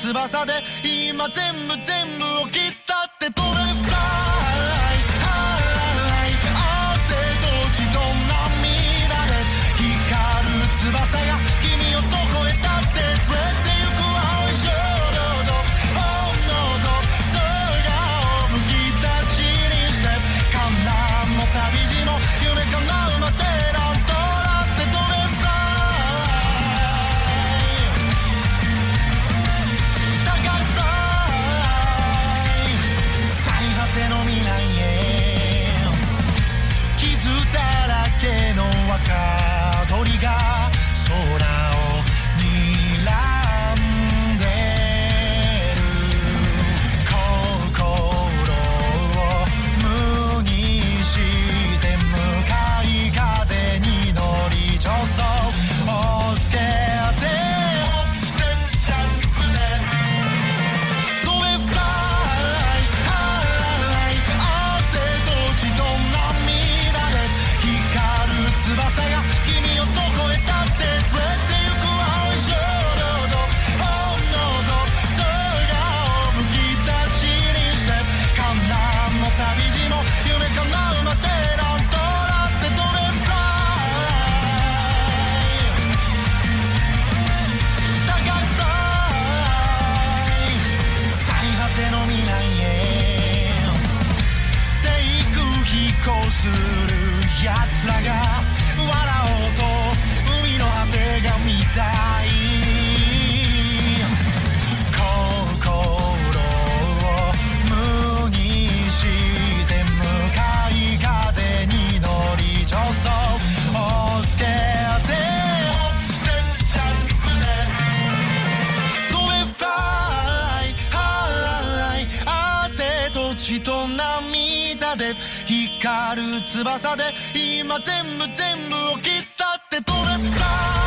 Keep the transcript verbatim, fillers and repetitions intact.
翼で今全部全部を切っ去って飛べフライ汗と血と涙で光る翼が君をどこへだって連れて行く青い少量と本能と空をむき出しにして観覧も旅路も夢叶うまでなんとだって飛べフライ高くフライ最果ての未来へ傷だらけの若鳥が空を睨んでる心を無にして向かい風に乗り助走をつけて飛べフライ汗と血と涙で光る翼が君をどこへだって連れて行く青い少量と本能と空をむき出しにして観覧も旅路も夢叶うまでなんとだって飛べフライ高くフライ最果ての未来へ低空飛行する奴らが笑おうと海の果てが見たい心を無にして向かい風に乗り助走をつけて飛べフライ汗と血と涙で光る翼で今全部全部を切っ去って飛べフライ